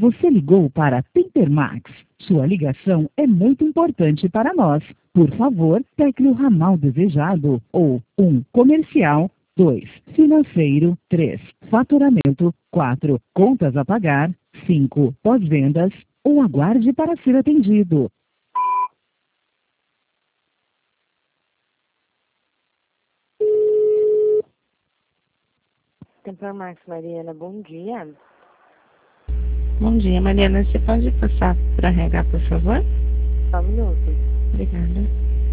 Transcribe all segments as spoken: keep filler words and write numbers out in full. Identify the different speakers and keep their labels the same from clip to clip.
Speaker 1: Você ligou para Tempermax. Sua ligação é muito importante para nós. Por favor, tecle o ramal desejado ou um comercial, dois financeiro, três faturamento, quatro contas a pagar, cinco pós-vendas ou aguarde para ser atendido.
Speaker 2: Tempermax, Mariana, bom dia.
Speaker 3: Bom dia, Mariana. Você pode passar para R H, por favor?
Speaker 2: Só um minuto.
Speaker 3: Obrigada.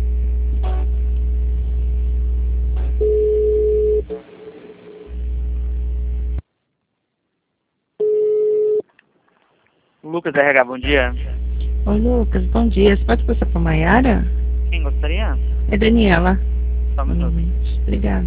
Speaker 4: Lucas R H, bom dia.
Speaker 3: Oi, Lucas, bom dia. Você pode passar para Maiara?
Speaker 4: Quem gostaria?
Speaker 3: É Daniela.
Speaker 4: Só um minuto.
Speaker 3: Obrigada.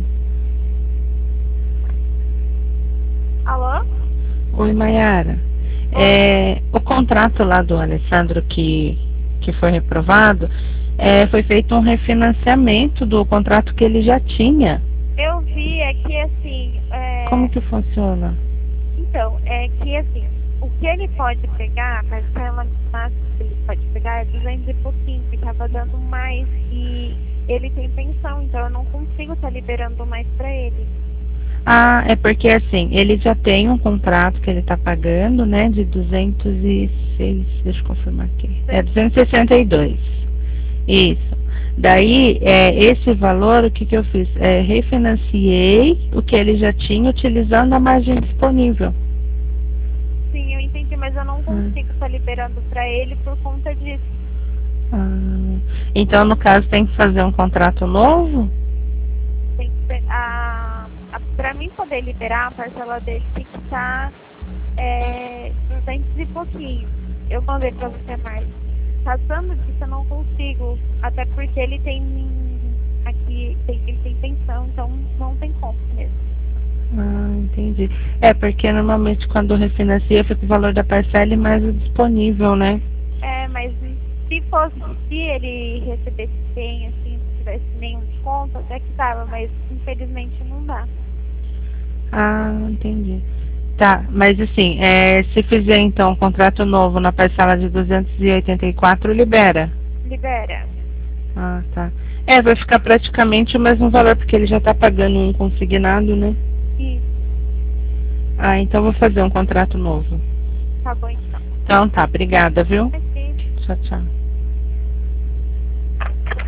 Speaker 5: Alô?
Speaker 3: Oi, Maiara. É, o contrato lá do Alessandro que, que foi reprovado, é, foi feito um refinanciamento do contrato que ele já tinha.
Speaker 5: Eu vi, é que assim... É...
Speaker 3: Como que funciona?
Speaker 5: Então, é que assim, o que ele pode pegar, a parcela máxima que ele pode pegar é duzentos e pouquinho, que estava dando mais, e ele tem pensão, então eu não consigo estar liberando mais para ele.
Speaker 3: Ah, é porque assim, ele já tem um contrato que ele está pagando, né, de duzentos e seis, deixa eu confirmar aqui, é duzentos e sessenta e dois, isso. Daí, é, esse valor, o que que eu fiz? É, refinanciei o que ele já tinha utilizando a margem disponível.
Speaker 5: Sim, eu entendi, mas eu não consigo estar liberando para ele por conta disso.
Speaker 3: Ah, então, no caso, tem que fazer um contrato novo?
Speaker 5: Tem que ser, a, a, para mim poder liberar, a parcela dele tem que estar é, duzentos e pouquinho. Eu mandei para você mais. Passando disso eu não consigo, até porque ele tem aqui, tem, ele tem pensão, então não tem como mesmo.
Speaker 3: Ah, entendi. É, porque normalmente quando refinancia fica o valor da parcela e mais o disponível, né?
Speaker 5: É, mas se fosse, se ele recebesse bem, assim, não tivesse nenhum desconto, até que dava, mas infelizmente não dá.
Speaker 3: Ah, entendi. Tá, mas assim, é, se fizer então um contrato novo na parcela de duzentos e oitenta e quatro, libera?
Speaker 5: Libera.
Speaker 3: Ah, tá. É, vai ficar praticamente o mesmo valor, porque ele já tá pagando um consignado, né?
Speaker 5: Isso.
Speaker 3: Ah, então vou fazer um contrato novo.
Speaker 5: Tá bom então.
Speaker 3: Então tá, obrigada, viu?
Speaker 5: Aqui.
Speaker 3: Tchau, tchau.